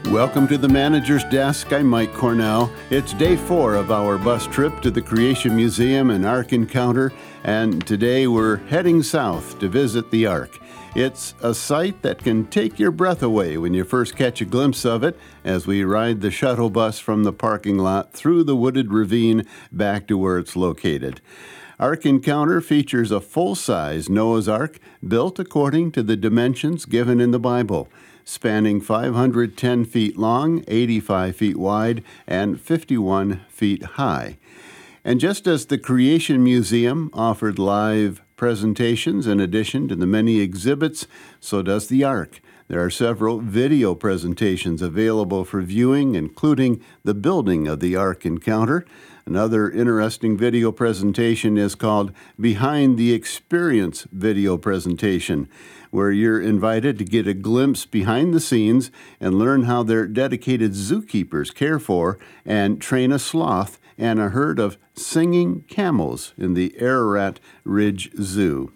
Welcome to the Manager's Desk. I'm Mike Cornell. It's day 4 of our bus trip to the Creation Museum and Ark Encounter, and today we're heading south to visit the Ark. It's a sight that can take your breath away when you first catch a glimpse of it as we ride the shuttle bus from the parking lot through the wooded ravine back to where it's located. Ark Encounter features a full-size Noah's Ark built according to the dimensions given in the Bible, spanning 510 feet long, 85 feet wide, and 51 feet high. And just as the Creation Museum offered live presentations in addition to the many exhibits, so does the Ark. There are several video presentations available for viewing, including the building of the Ark Encounter. Another interesting video presentation is called Behind the Experience video presentation, where you're invited to get a glimpse behind the scenes and learn how their dedicated zookeepers care for and train a sloth and a herd of singing camels in the Ararat Ridge Zoo.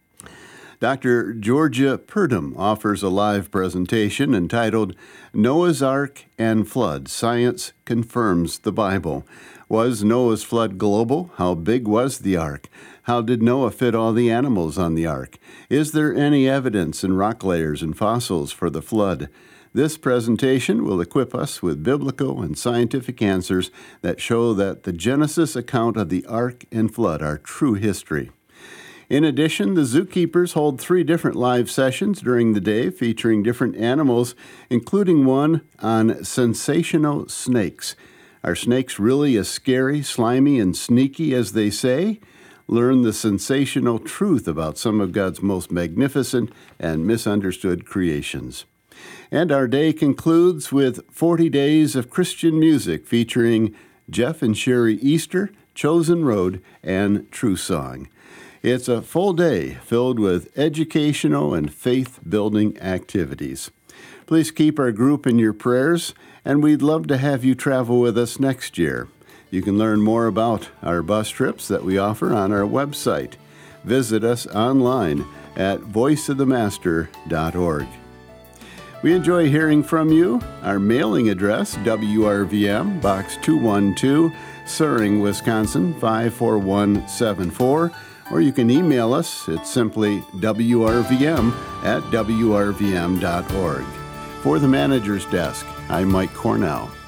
Dr. Georgia Purdom offers a live presentation entitled Noah's Ark and Flood, Science Confirms the Bible. Was Noah's flood global? How big was the ark? How did Noah fit all the animals on the ark? Is there any evidence in rock layers and fossils for the flood? This presentation will equip us with biblical and scientific answers that show that the Genesis account of the ark and flood are true history. In addition, the zookeepers hold 3 different live sessions during the day featuring different animals, including one on sensational snakes. Are snakes really as scary, slimy, and sneaky as they say? Learn the sensational truth about some of God's most magnificent and misunderstood creations. And our day concludes with 40 days of Christian music featuring Jeff and Sherry Easter, Chosen Road, and True Song. It's a full day filled with educational and faith-building activities. Please keep our group in your prayers, and we'd love to have you travel with us next year. You can learn more about our bus trips that we offer on our website. Visit us online at voiceofthemaster.org. We enjoy hearing from you. Our mailing address, WRVM, Box 212, Suring, Wisconsin, 54174. Or you can email us. It's simply wrvm@wrvm.org. For the Manager's Desk, I'm Mike Cornell.